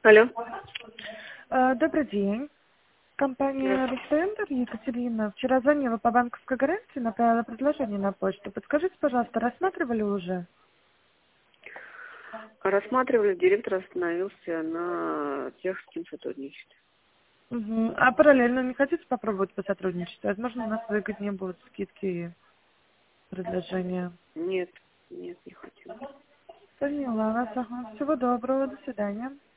Алло. Добрый день. Компания Здравствуйте. «Русцентр», Екатерина. Вчера звонила по банковской гарантии, направила предложение на почту. Подскажите, пожалуйста, рассматривали уже? Рассматривали, директор остановился на тех, с кем сотрудничать. Угу. А параллельно не хотите попробовать посотрудничать? Возможно, у нас выгоднее будут скидки и предложения. Нет, не хотим. Поняла вас. Ага. Всего доброго. До свидания.